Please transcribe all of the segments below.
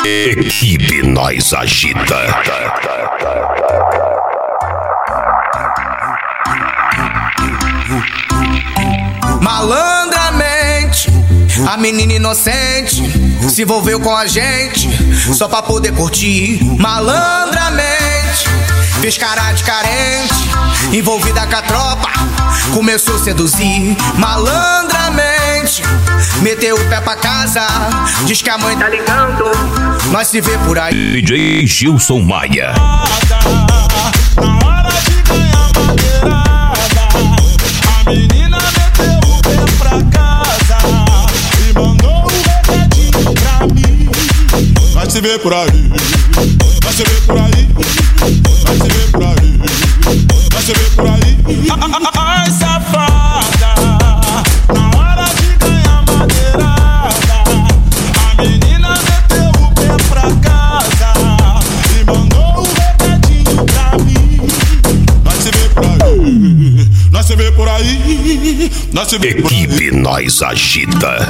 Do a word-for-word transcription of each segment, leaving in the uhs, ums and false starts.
Equipe Nós Agita. Malandramente, a menina inocente se envolveu com a gente só pra poder curtir. Malandramente, fez cara de carente, envolvida com a tropa, começou a seduzir. Malandramente, meteu o pé pra casa, diz que a mãe tá ligando, nós se vê por aí. D J Gilson Maia. Na hora de ganhar madeirada, a menina meteu o pé pra casa e mandou um recadinho pra mim. Nós se vê por aí, nós se vê por aí, nós se vê por aí, nós se vê por aí. Ai, safada, na hora de ganhar madeirada, a menina meteu o pé pra casa e mandou um recadinho pra mim. Nós se vê por aí, nós se vê por aí, nós se vê por aí. Equipe Nós Agita.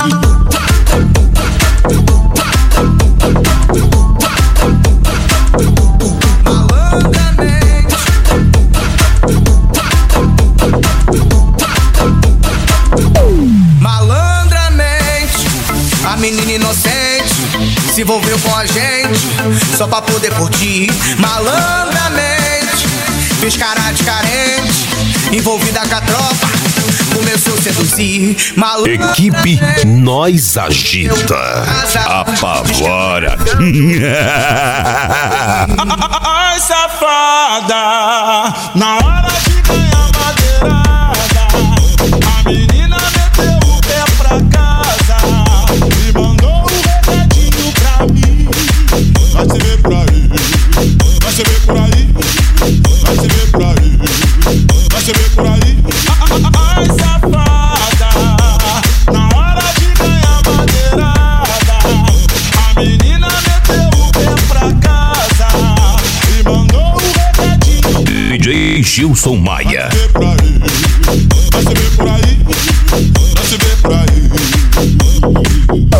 Malandramente, a menina inocente se envolveu com a gente só pra poder curtir. Malandramente, fez cara de carente, envolvida com a tropa, começou a seduzir. Equipe Nós Agita. Apavora. Ai, safada, na hora de ganhar madeirada, a menina meteu o pé pra casa e mandou um recadinho pra mim. Nós se vê por aí, nós se vê por aí, nós se vê por aí, nós se vê por aí. Ai, safada, na hora de ganhar madeirada, a menina meteu o pé pra casa e mandou um recadinho. D J Gilson Maia. Nós se vê por aí, nós se vê por aí, nós se vê por aí.